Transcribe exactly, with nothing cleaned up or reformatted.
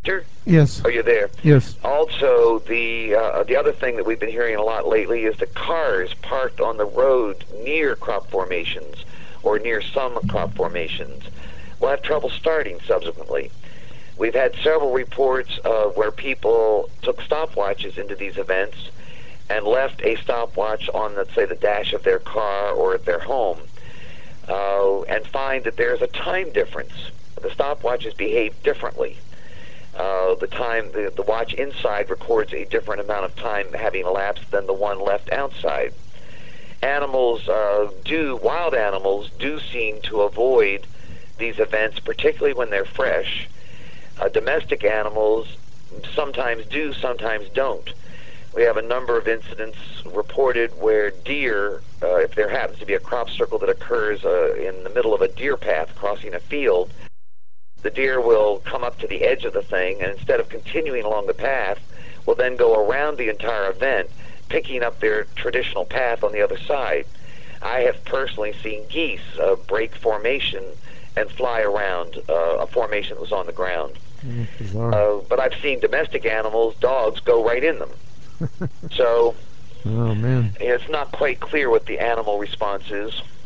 Yes. Are you there? Yes. Also, the uh, the other thing that we've been hearing a lot lately is the cars parked on the road near crop formations or near some crop formations will have trouble starting subsequently. We've had several reports of where people took stopwatches into these events and left a stopwatch on, let's say, the dash of their car or at their home, uh, and find that there's a time difference. The stopwatches behave differently. Uh, the time, the, the watch inside records a different amount of time having elapsed than the one left outside. Animals uh, do, wild animals do seem to avoid these events, particularly when they're fresh. Uh, domestic animals sometimes do, sometimes don't. We have a number of incidents reported where deer, uh, if there happens to be a crop circle that occurs uh, in the middle of a deer path crossing a field, the deer will come up to the edge of the thing, and instead of continuing along the path, will then go around the entire event, picking up their traditional path on the other side. I have personally seen geese uh, break formation and fly around uh, a formation that was on the ground. Mm, bizarre. Uh, but I've seen domestic animals, dogs, go right in them. So Oh man. it's not quite clear what the animal response is.